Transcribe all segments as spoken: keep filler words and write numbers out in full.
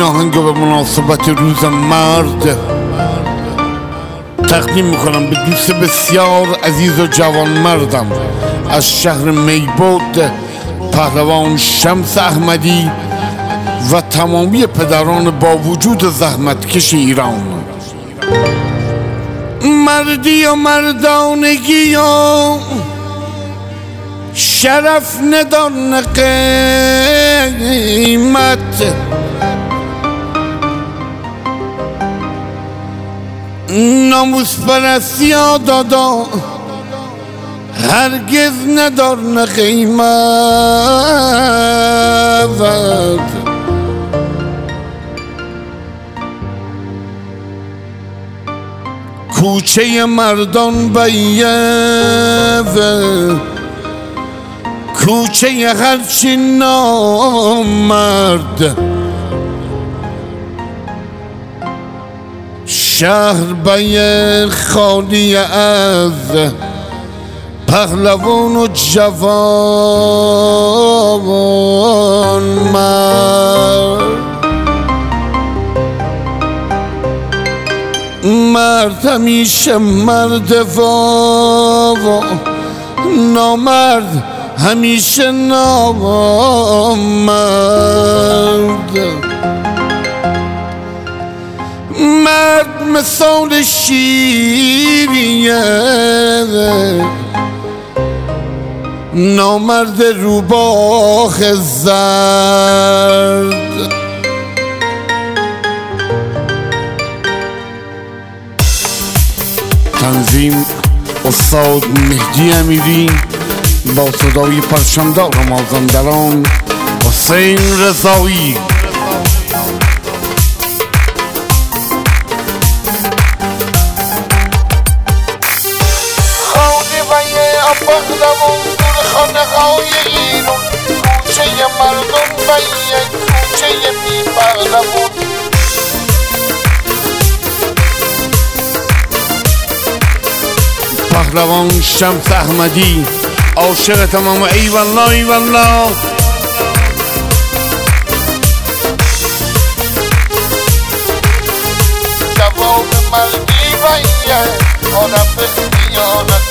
آهنگ به مناسبت روز مرد تقدیم میکنم به دوست بسیار عزیز و جوان مردم از شهر میبود، پهلوان شمس احمدی و تمامی پدران با وجود زحمتکش ایران. مردی و مردانگی و شرف ندان قیمت، ناموس پرستی ها دادا هرگز ندارن قیمت. کوچه مردان بیه کوچه هرچی نامرد، شهر بیه خالی از پهلوان و جوان مرد. مرد همیشه مرد و نامرد همیشه نامرد. مرد مثال شیریه، نامرد روباه زرد. تنظیم استاد مهدی امیری با صدای پرچمدار مازندران حسین رضایی. پهلوان دور خانه های ایران، کوچه مردم بیه کوچه بی پهلوان. پهلوان شمس احمدی عاشق تمام. ای والله ای والله. جواب مردی بیه عرف خیانت.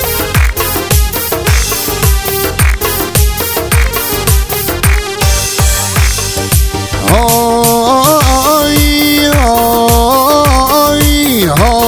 های های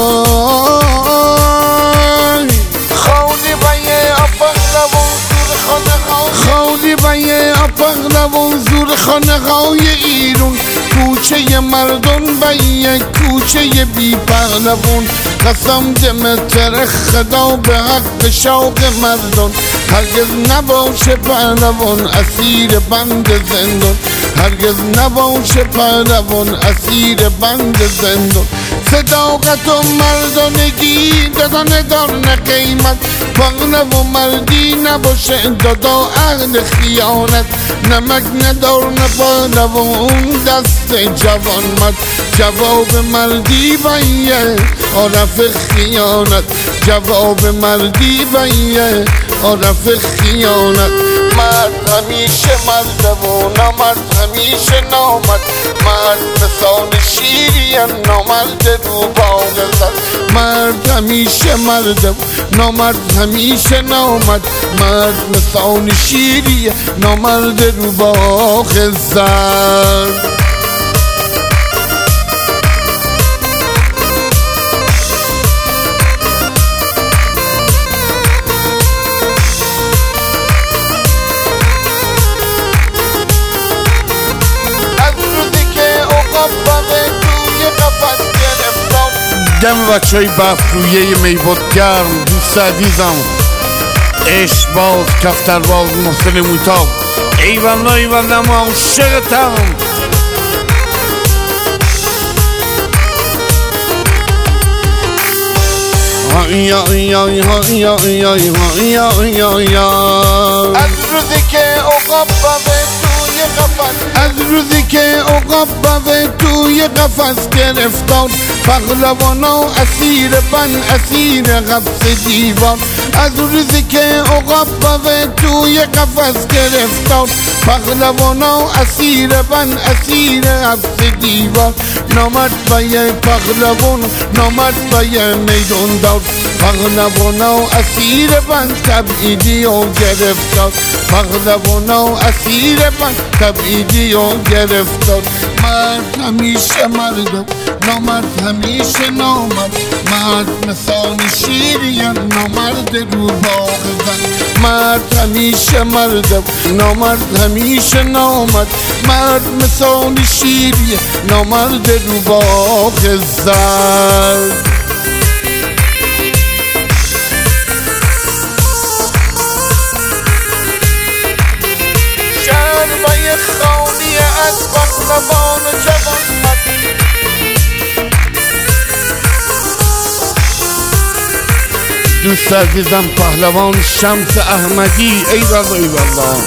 های خودی بیه پهلوان زور خانه های خودی بیه پهلوان زور خانه های ایران، کوچه مردم بیه کوچه بی پهلوان. قسم دمتر خدا به حق شوق مردان، هرگز نباشه پهلوان اسیر بند زندان، هرگز نباشه پهلوان اسیر بند زندان. صداقت و مردانگی دادا ندارن قیمت، پهلو و مردی نباشه دادا اهل خیانت. نمک ندارن پهلوان دست جوان مرد، جواب مردی بیه عرف خیانت. جواب مردی بیه عرف خیانت. مرد همیشه مرد و نامرد همیشه نامرد. مرد مثال شیریه نامرد رو باغزد. مرد همیشه مرد و نامرد همیشه نامرد. مرد مثال شیریه نامرد رو باغزد. دم بچه های بفرویه میبود گرم، دوست عزیزم عشق باز کفتر باز محسن موتاب. ای والله ای والله ما عاشقتم. های های های های های های های های. از روزی که عقاب توی قفس، از روزی که عقاب توی قفس گرفتار، پهلوانا اسیر بن اسیر قفس دیوار. از اون روزی که عقاب باوه توی قفس گرفتار، پهلوانا اسیر بن اسیر حبس دیوار، نامرد بایه پهلوانا نامرد بایه میدون دار، پهلوانا اسیر بن تبعیدی و گرفتار، پهلوانا اسیر بن تبعیدی و گرفتار. مرد همیشه مردم، نامرد همیشه نامرد، مرد مثال شیریان، نامرد رو باغ زن. مرد همیشه مردم، نامرد همیشه نامرد، مرد مثال شیریان، نامرد رو باغ زن. شربای خالی از پهلوان جوانمرد، دوست عزیزم پهلوان شمس احمدی، ای والله ای والله.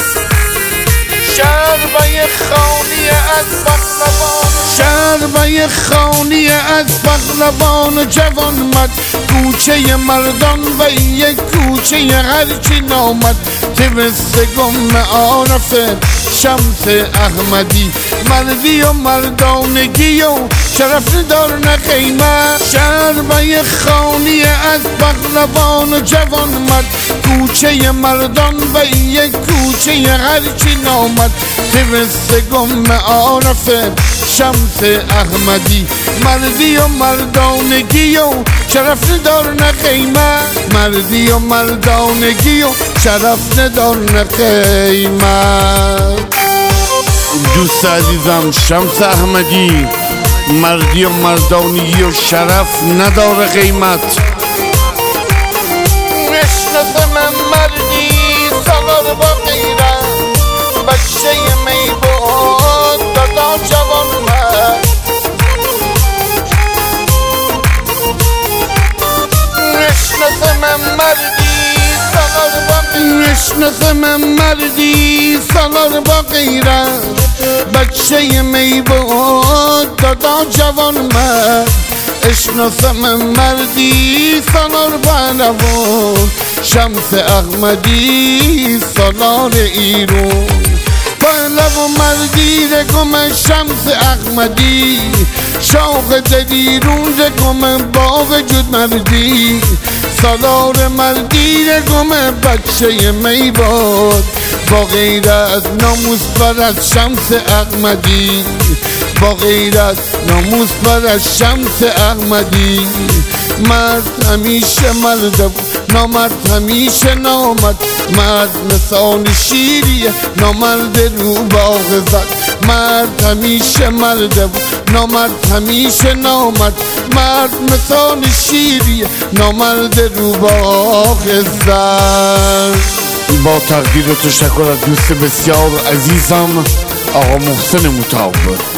شربای خالی از پهلوان، شربای خالی از پهلوان جوانمرد، کوچه مردان و یک کوچه هرچی نامد، تبست گم عارف شمس احمدی، مردی و مردانگی و شرف ندار نه قیمت. شربای خالی از پهلوان جوانمرد، کوچه مردان و یک کوچه هرچی نامد، تبست گم عارف شمس احمدی، مردی و مردانگی و شرف ندار نه قیمت، مردی و مردانگی و شرف ندار نه قیمت. دوست عزیزم شمس احمدی، مردی و مردانگی و شرف نداره قیمت. نشناسه من مردی سالار با غیرت، بچه می بود دادا جوانمرد. نشناسه من مردی سالار با غیرت، نشناسه من مردی سالار با غیرت، بچه می بود دادا جوانمرد. اشناسم مردی سالار بنوان، شمس احمدی سالار ایرون، پهلو مردی رگم شمس احمدی، شوق دلیرون رگم با وجود مردی، سالار مردی رگم بچه می بود با غیرت ناموس پرست شمس احمدی، با غیرت ناموس پرست شمس احمدی. مرد همیشه مرد، نامرد همیشه نامرد، مرد مثال شیریه، نامرد رو باغ زد. مرد همیشه مرد، نامرد همیشه نامرد، مرد مثال شیریه، نامرد رو باغ زد. با تقدیر و تشکر از دوست بسیار عزیزم آقا محسن مطاوع.